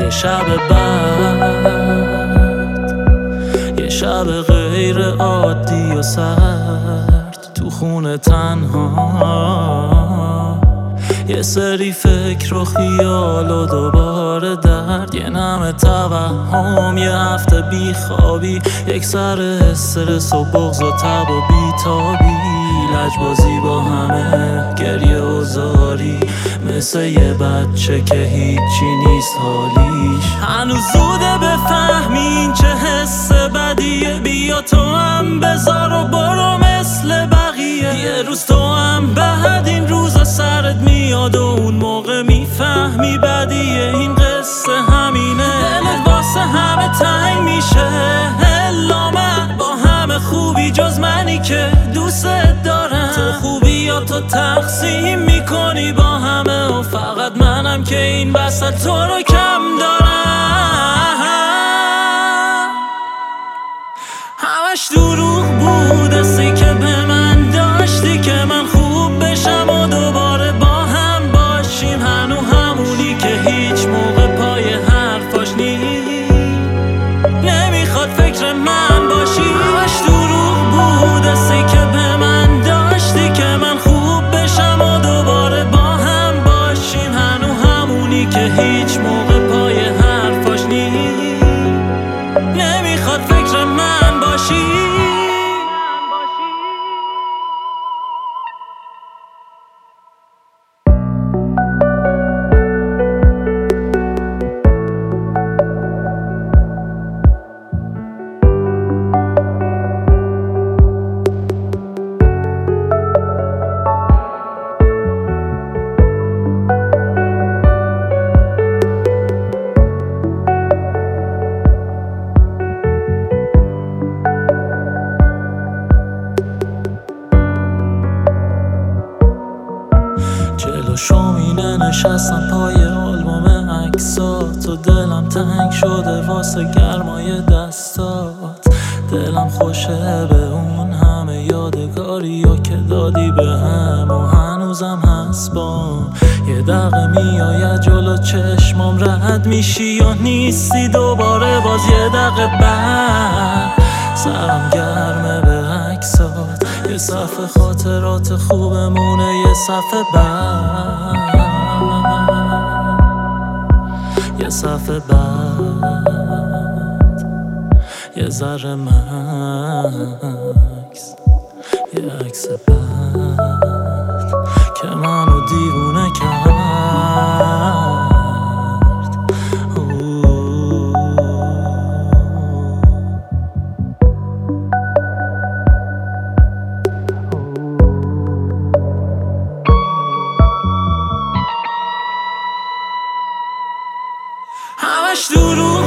یه شب بعد، یه شب غیر عادی و سرد تو خونه تنها، یه سری فکر و خیال و دوباره درد، یه نم توهم، یه هفته بی خوابی، یک سر استرس و بغض و تب و بیتابی، لجبازی با همه، گریه و زاری، مثل یه بچه که هیچی نیست حالیش. هنوز زوده بفهمی این چه حس بدیه، بیا تو هم بذار و برو مثل بقیه، یه روز تو هم بعد این روزا سرت میاد و اون موقع میفهمی بدیه. این قصه همینه، دلت واسه همه تنگ میشه، الا من با همه خوبی جز منی که دوست دارم. تو خوبی یا تو تقسیم میکنی با همه و فقط منم که این وسط تو رو کم دارم. همش دروغ بود، حسی که به من داشتی که من خوب بشم و دوباره با هم باشیم، هنو همونی که هیچ موقع پای حرفاش نیست، نمیخواد فکر من باشی. همش دروغ بود، حسی که به من داشتی که من خوب بشم و دوباره با هم باشیم، هنو همونی که هیچ موقع پای حرفاش نیست، نمیخواد فکر من باشی. جلو شومینه نشستم پای آلبوم عکسات و دلم تنگ شده واسه گرمای دستات. دلم خوشه به اون همه یادگاریا که دادی به هم و هنوزم هست بام. یه دقیقه میآید جلو چشمام، رد میشی یا نیستی دوباره، باز یه دقیقه بعد سرم گرمه به عکسات. یه صفحه خاطرات خوبمونه، یه صفحه بعد، یه صفحه بعد، یه ذره مکس، یه عکس بعد که منو دیوونه کرد. همش دروغ